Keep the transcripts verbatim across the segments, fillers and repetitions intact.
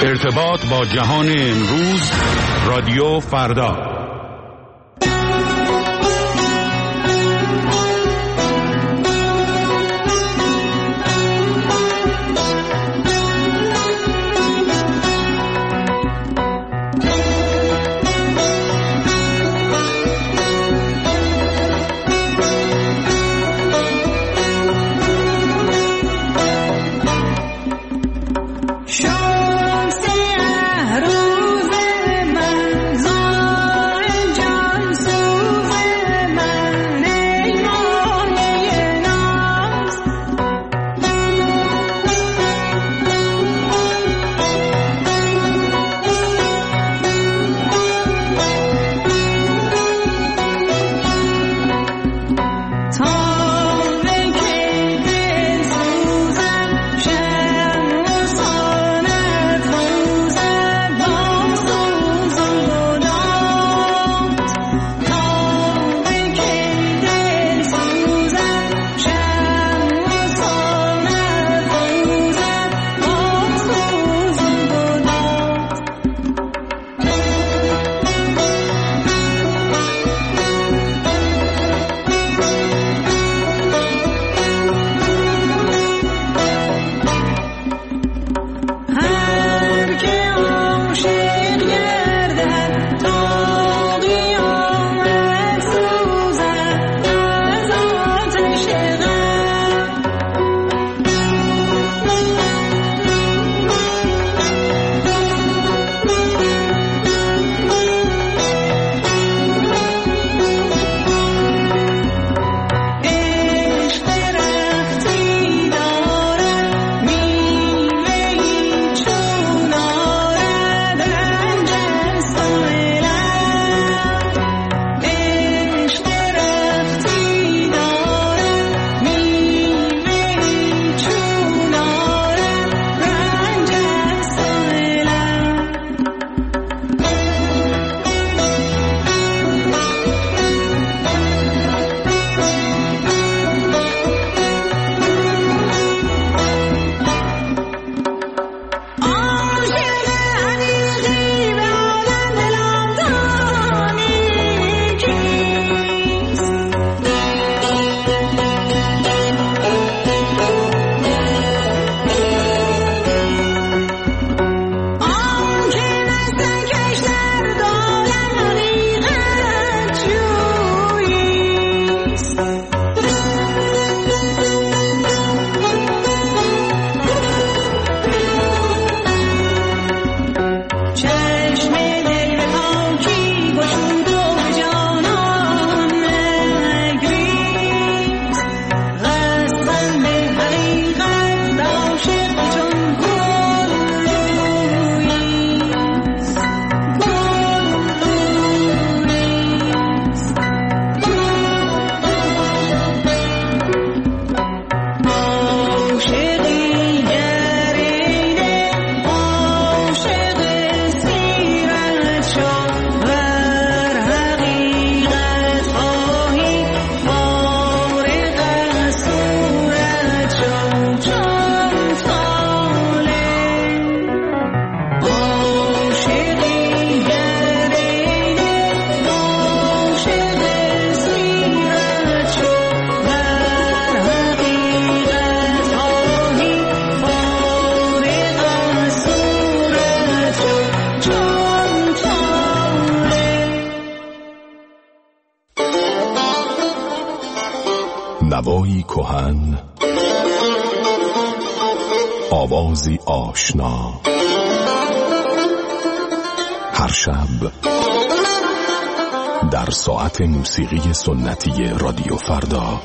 ارتباط با جهان امروز، رادیو فردا. نوایی کهن، آوازی آشنا، هر شب در ساعت موسیقی سنتی رادیو فردا.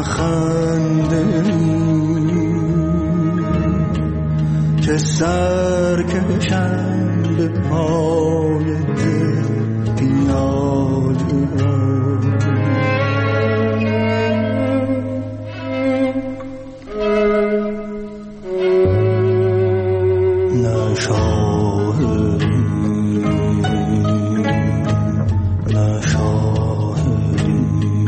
که سرکشم به پای دل پیاده نه شاهدی نه شاهدی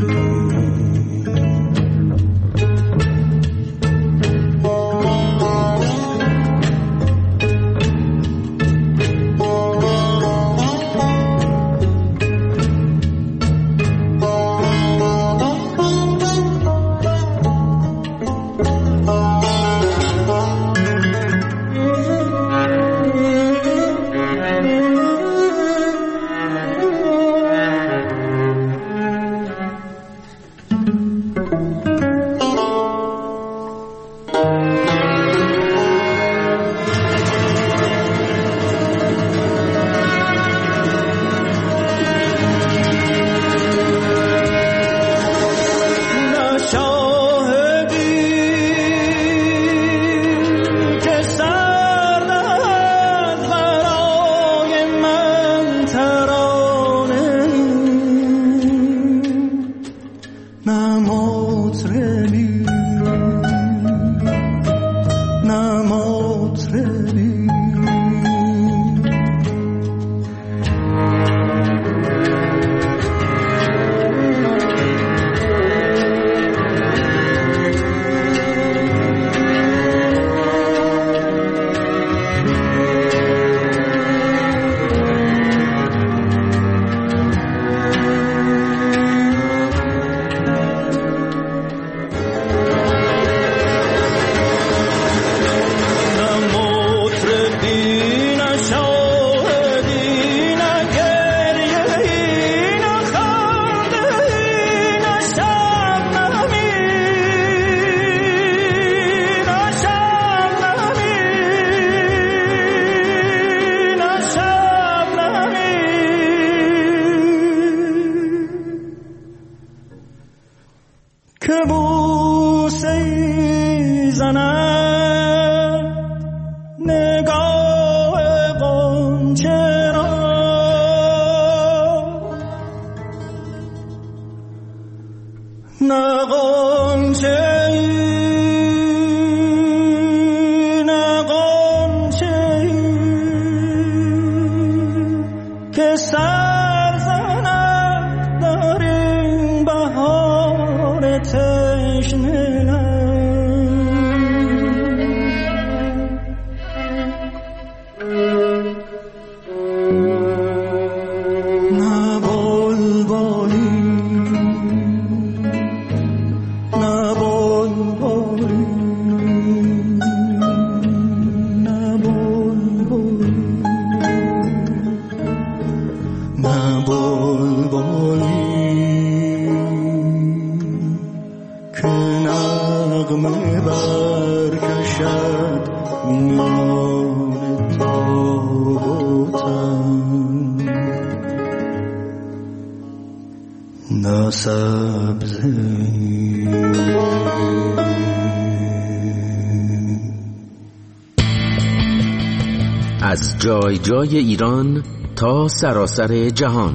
از جای جای ایران تا سراسر جهان،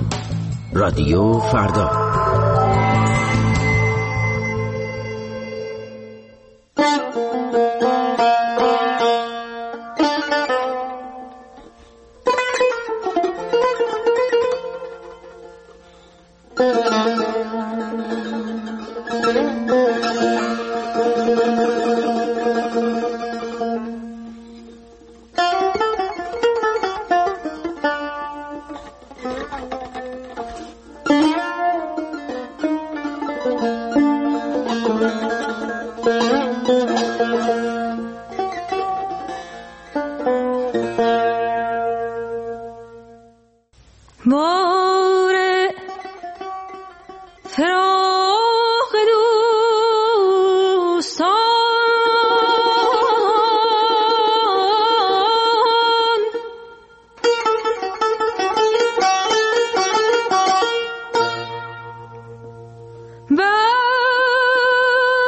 رادیو فردا. Bye.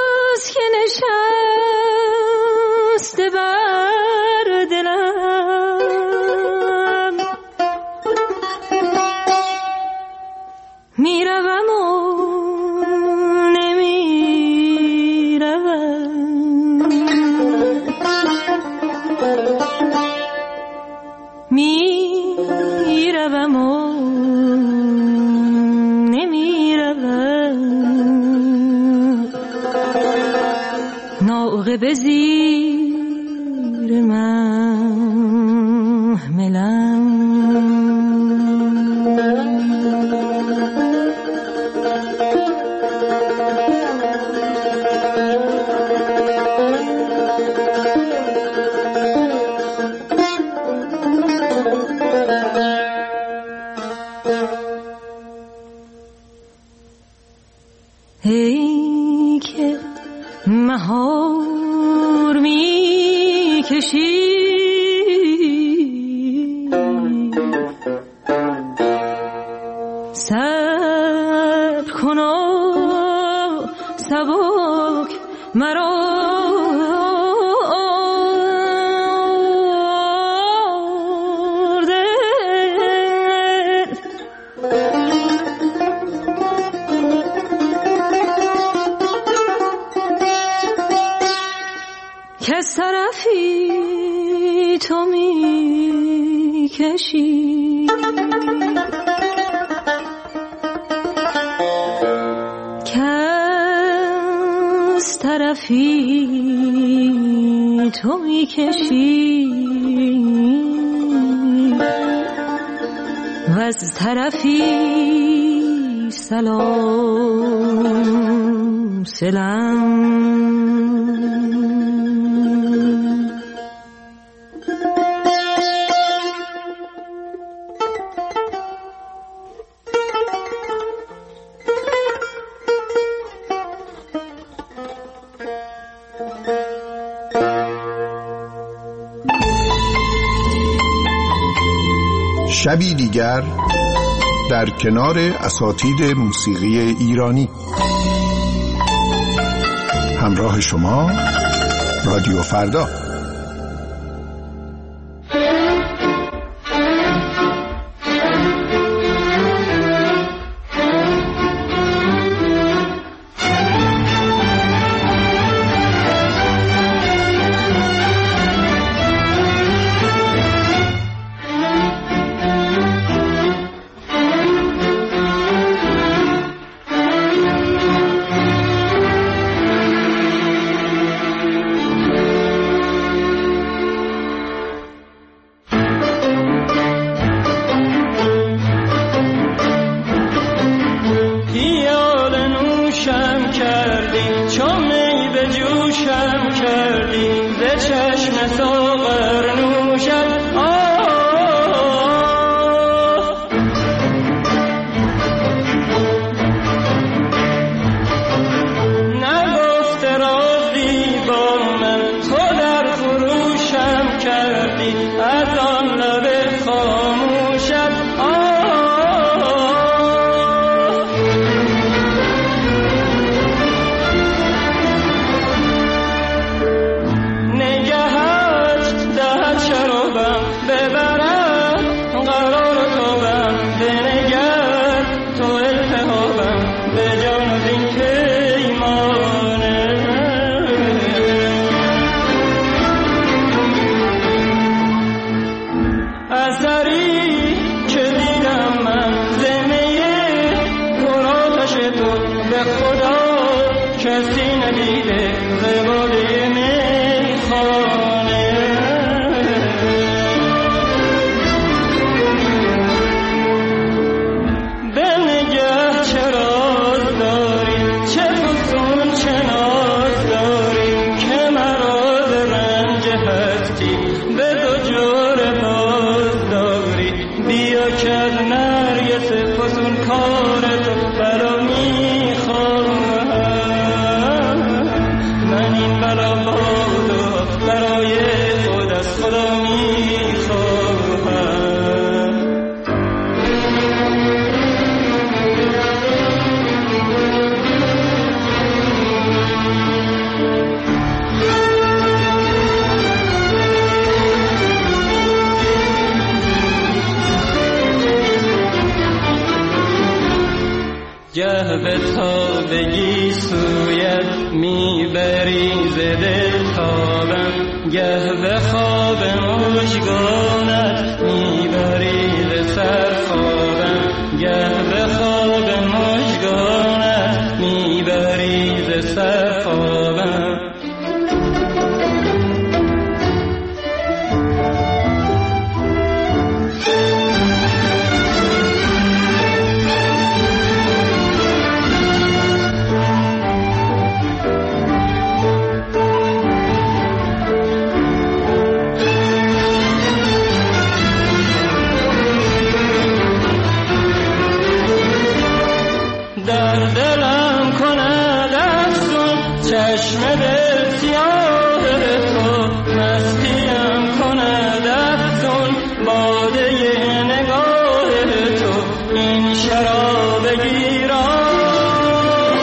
شوق به زیر محملم ای که مهار می کشی صبر کن سبک مرا کس طرفی تو می کشی کس طرفی تو می کشی و از طرفی سلام سلام. شبی دیگر در کنار اساتید موسیقی ایرانی. همراه شما رادیو فردا. گه به تابگی سویت میبری ز دل تابم، گه به خواب مژگانت میبری ز سر خوابم، گه به خواب مژگانت میبری ز سر خوابم. چشم دل سیاه تو مستیم کند افزون باده نگاه تو این شراب گیران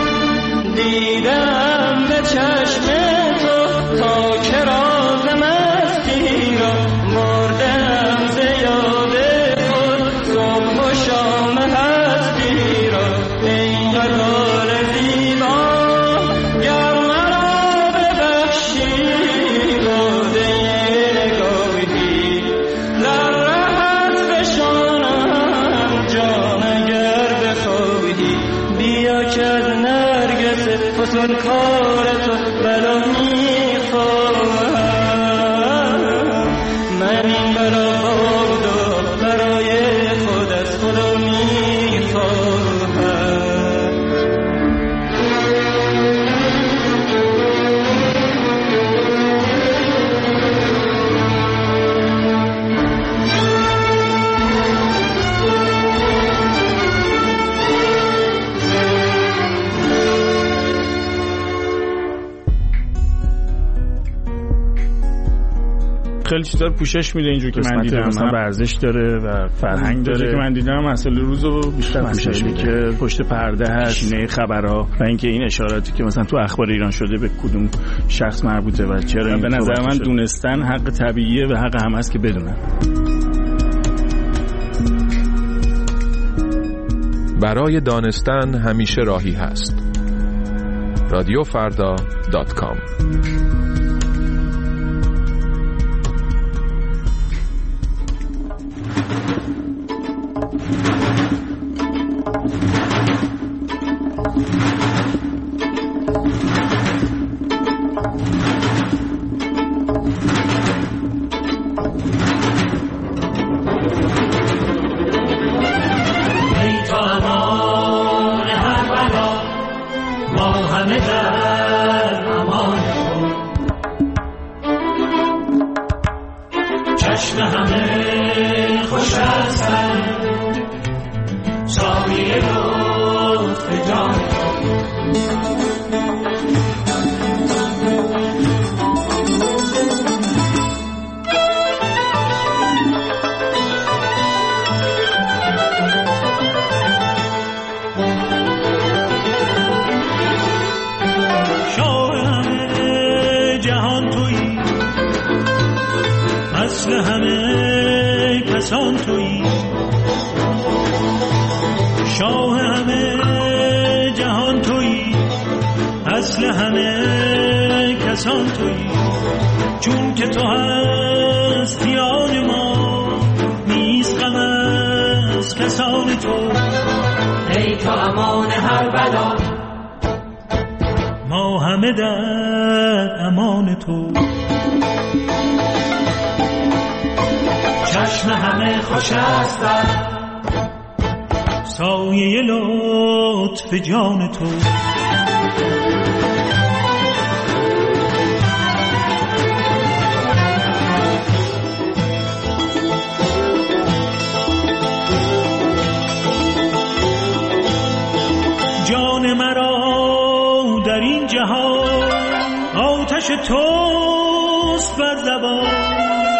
دیدم به چشم تو تا که راز مستی را بردم ز یاد خود صبح و شام هستی را ای غزال زیبا گر مرا ببخشی باده نگاهی در رهت بشانم جان اگر بخواهی بیا که از نرگس فسون کار تو بلا میخواهم من این بلا بودا برای خود از خدا میخواهم خیلی چیزا رو پوشش میده اینجور که من دیدم، مثلا ورزش داره و فرهنگ داره که من دیدم مسائل روزو بیشتر پوشش میده که پشت پرده هست، شینه خبرها و اینکه این اشاراتی که مثلا تو اخبار ایران شده به کدوم شخص مربوطه و چرا این به نظر من دونستن حق طبیعیه و حق هم هست که بدونن. برای دانستن همیشه راهی هست. رادیو فردا دات کام. سایه لطف جان تو جان مرا در این جهان آتش توست بر زبان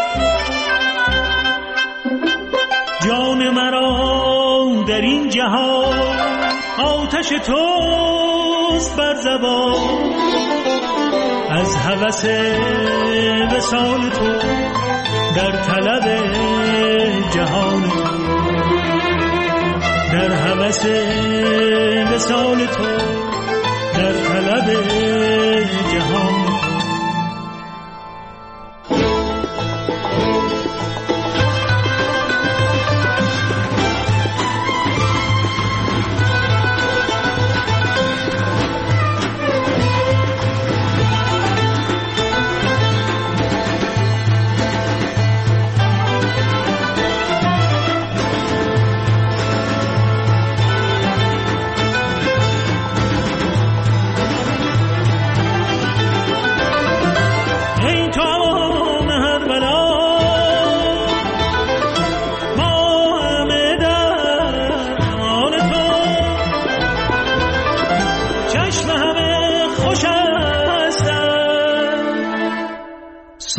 جان مرا در این جهان آتش توست بر زبان از هوس وصال تو در طلب جهان تو در هوس وصال تو در طلب جهان تو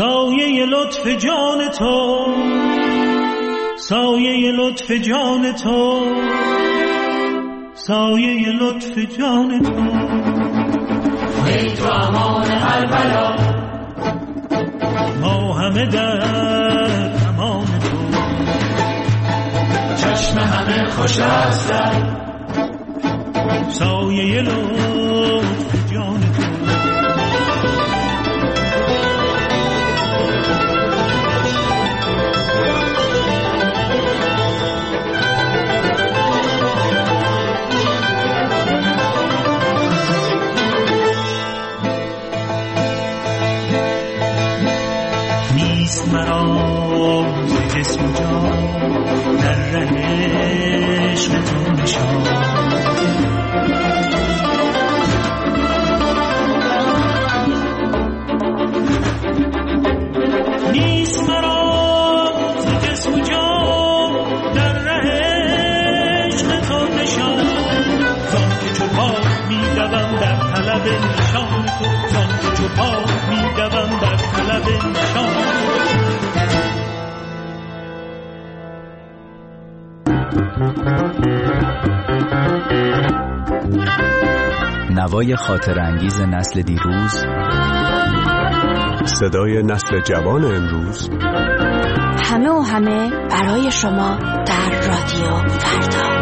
سایه لطف جان تو، سایه لطف جان تو، سایه لطف جان تو. ای تو امان هر بلا، ما همه در امان تو. چشم همه خوش است در سایه لطف جان تو. نیست مرا ز جسم و جان در ره عشق تو نشان. نیست مرا ز جسم و جان در ره عشق تو نشان. زان که چو پاک می‌دوم در طلب نشان تو، زان که چو پاک می‌دوم در طلب نشان. نوای خاطر انگیز نسل دیروز، صدای نسل جوان امروز، همه و همه برای شما در رادیو فردا.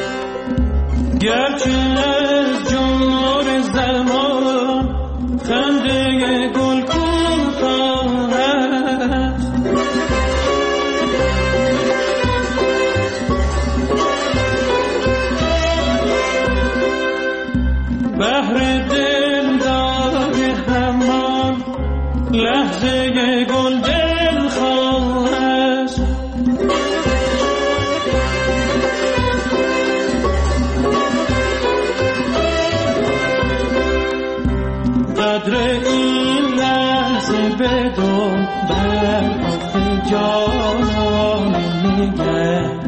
گرچه از جمهور زمان بهر دلدار همان لحظه گل دل خواست. قدر این لحظه بدون بر آخه جانان نگه